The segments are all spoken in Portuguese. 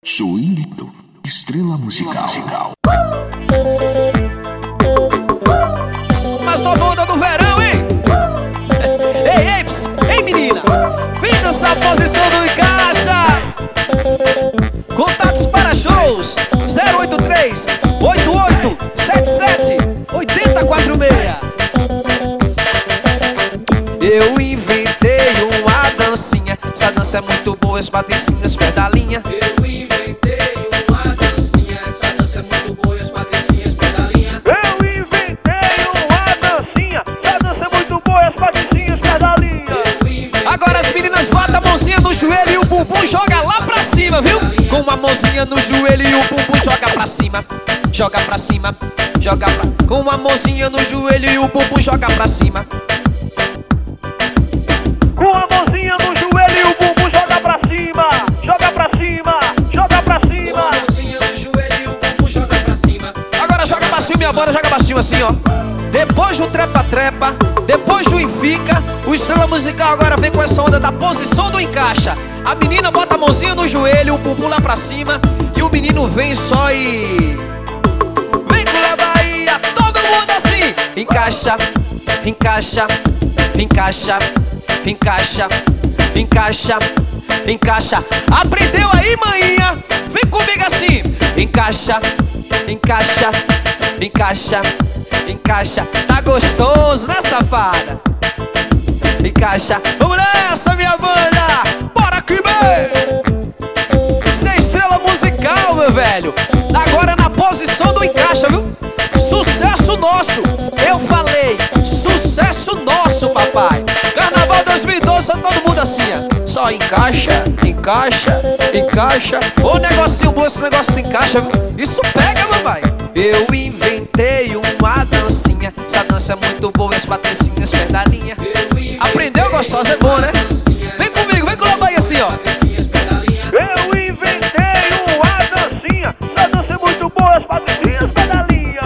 Joelito, estrela musical. Mas nova onda do verão, hein? Ei, ps, ei menina, vem dançar a posição do encaixa. Contatos para shows 083 88 77 8046. Eu inventei uma dancinha, essa dança é muito boa, as patricinhas pedalinha. Eu inventei uma dancinha, essa dança é muito boa, as patricinhas pedalinha. Eu inventei uma dancinha, essa dança é muito boa, as patricinhas pedalinha. Agora as meninas botam a mãozinha no joelho e o bumbum joga lá pra cima, viu? Com uma mãozinha no joelho e o bumbum joga pra cima. Joga pra cima, joga pra... Com uma mãozinha no joelho e o bumbum joga pra cima. Com a mãozinha no joelho e o bumbum joga pra cima. Joga pra cima, joga pra Com cima. a mãozinha no joelho e o bumbum joga pra cima. Agora joga pra cima, minha banda, joga pra cima assim, ó. Depois do trepa-trepa, depois do enfica, o estrela musical agora vem com essa onda da posição do encaixa. A menina bota a mãozinha no joelho, o bumbum lá pra cima, e o menino vem só e... Vem com a Bahia, todo mundo assim. Encaixa, encaixa, encaixa, encaixa, encaixa, encaixa. Aprendeu aí, maninha? Vem comigo assim. Encaixa, encaixa, encaixa, encaixa. Tá gostoso, né, safada? Encaixa. Vamos nessa, minha banda. Bora que bem. Você é estrela musical, meu velho. Agora na posição do encaixa, viu? Sucesso nosso. Eu falei, sucesso nosso, papai. Carnaval 2012, todo mundo assim, ó. Só encaixa, encaixa, encaixa. Ô, negocinho bom, esse negócio se encaixa, viu? Isso pega, papai. Eu inventei uma dancinha, essa dança é muito boa, as patricinhas pedalinha. Aprendeu, gostosa, é bom, né? Vem comigo, vem com a Bahia assim, ó. Eu inventei uma dancinha, essa dança é muito boa, as patricinhas pedalinha.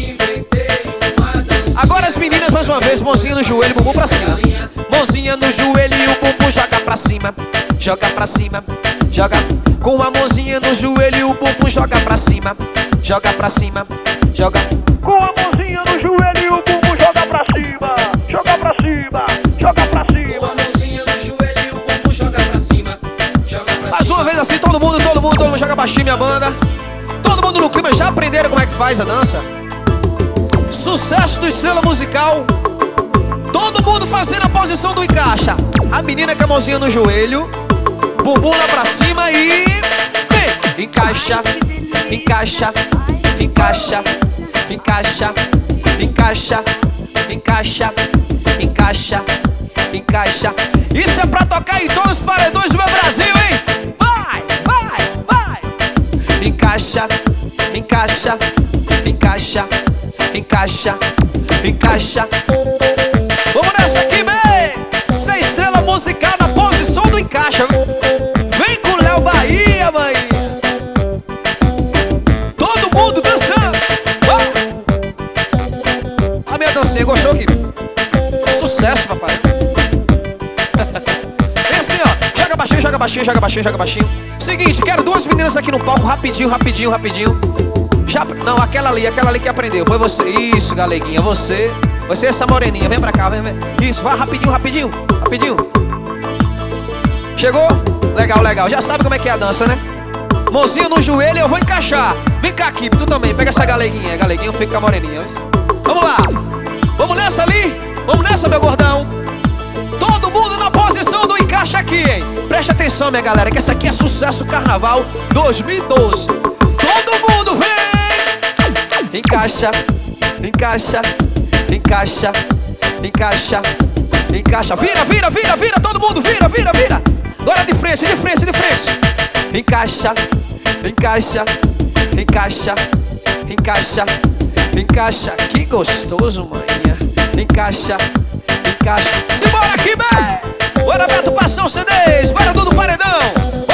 Agora as meninas mais uma vez, mãozinha no joelho, bumbum pra cima. Mãozinha no joelho e o bumbum joga pra cima. Joga pra cima, joga. Com a mãozinha no joelho e o bumbum joga pra cima. Joga pra cima, joga. Com a mãozinha no joelho e o bumbum joga pra cima. Joga pra cima, joga pra Com cima. a mãozinha no joelho e o bumbum joga pra cima. Joga pra Mais cima. uma vez assim, todo mundo joga baixinho, minha banda. Todo mundo no clima, já aprenderam como é que faz a dança? Sucesso do estrela musical. Todo mundo fazendo a posição do encaixa. A menina com a mãozinha no joelho, bumbum lá pra cima e... Vem! Encaixa, encaixa, encaixa, encaixa, encaixa, encaixa, encaixa, encaixa. Isso é pra tocar em todos os paredões do meu Brasil, hein? Vai, vai, vai! Encaixa, encaixa, encaixa, encaixa, encaixa. Vamos nessa aqui, bem! Você é estrela musical na posição do encaixa, viu? Vem com o Léo Bahia, mãe! Todo mundo dançando! A minha dancinha, gostou aqui? Sucesso, papai! Vem assim, ó! Joga baixinho, joga baixinho, joga baixinho, joga baixinho. Seguinte, quero duas meninas aqui no palco, rapidinho, rapidinho, rapidinho. Já, não, aquela ali que aprendeu. Foi você. Isso, galeguinha, você. Você, essa moreninha, vem pra cá, vem. Isso, vai rapidinho, rapidinho, rapidinho. Chegou? Legal, legal. Já sabe como é que é a dança, né? Mãozinha no joelho, eu vou encaixar. Vem cá, Kip, tu também. Pega essa galeguinha. Galeguinha, fica com a moreninha. Vamos lá. Vamos nessa ali. Vamos nessa, meu gordão. Todo mundo na posição do encaixe aqui, hein? Preste atenção, minha galera, que essa aqui é sucesso Carnaval 2012. Todo mundo vem! Encaixa, encaixa, encaixa, encaixa, encaixa. Vira, vira, vira, vira, todo mundo vira, vira, vira. Agora de frente, de frente, de frente. Encaixa, encaixa, encaixa, encaixa, encaixa. Que gostoso, manhã. Encaixa, encaixa. Simbora aqui, bem! Bora, Beto, passar os CDs. Bora, tudo paredão.